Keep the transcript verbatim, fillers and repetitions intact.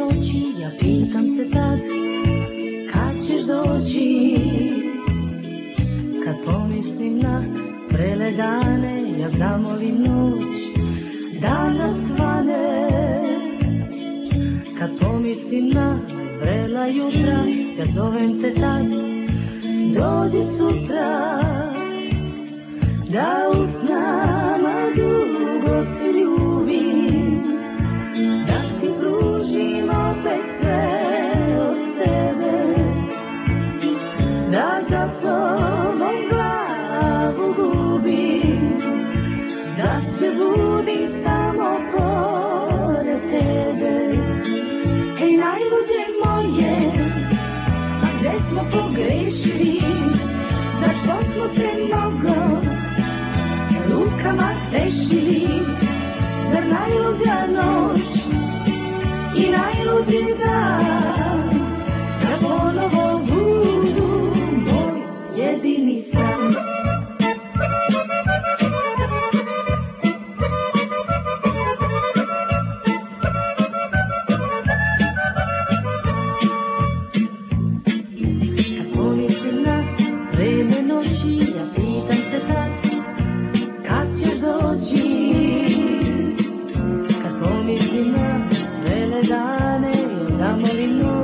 noći ja pitam se tad kad ćeš doći. Kad pomislim na vrele dane ja zamolim noć da nas svane. Kad pomislim na vrela jutra ja zovem te tad dođi sutra. Da uz nama dugo te ljubim, da ti pružim opet sve od sebe, da za tobom glavu gubim, da se budim samo pored tebe. Hej najluđe moje, a gde smo pogrešili, zašto smo se mnogo rukama tešili, zar najluđa noć i najluđi dan da ponovo budu moj jedini san. Kad pomislim na vreme noći ja pitam se tad kad ćeš doći. Kad pomislim na vele dane ja zamolim noć